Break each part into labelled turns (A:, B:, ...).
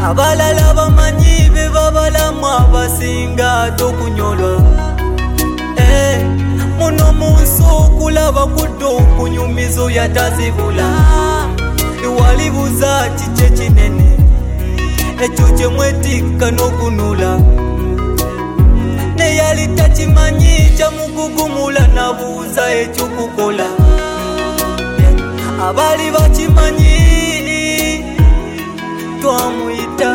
A: abalala bamanyi be babalamu abasinga tokunyolwa muno munsi okulaba kudde okunyumizo yatazibula walibuza kikye kinene ekyo kye mwetikka n'okunula neyali takimanyi kyamugugumula nabuuza ekyokukola abali bakimanyi twamuyita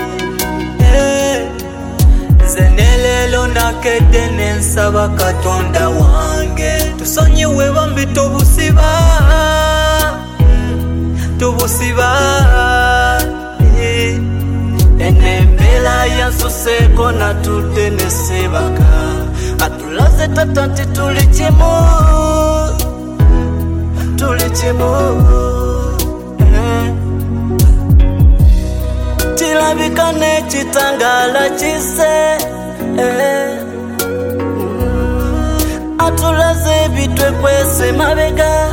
A: nze nelelo nakedde nensaba Katonda wange tusonyiwe bambi tobusiba enembeera yansuseeko natudde nesebaka atulaze tata nti tuli kimu kirabika n'ekitangaala kise atulaze ebitwe kwese mabega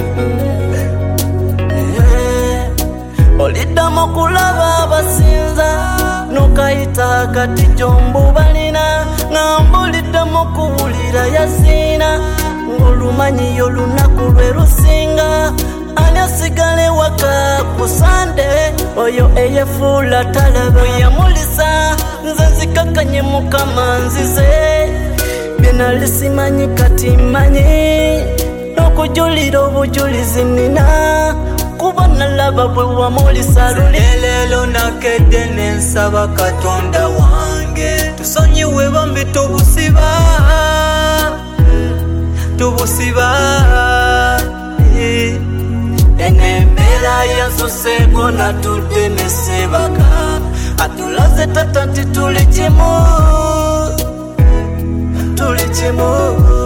A: oliddamu kulaba abasinza nokayita kati jombu balina nga mbuliddamu kuwulira yasiina ng'olumanyi olunaku lwe lusinga ani asigale waka ku Sande oyo eyefuula talaba yamulisa nze nzikakanye Mukama nzize byenali simanyi kati mmanyi n'okujulira obujulizi nina kuba nalaba bwe wamulisa luli lelo nakedde nensaba Katonda wange tusonyiwe bambi tobusiba enembeera yansuseeko natudde nesebaka atulaze tata nti tuli kimu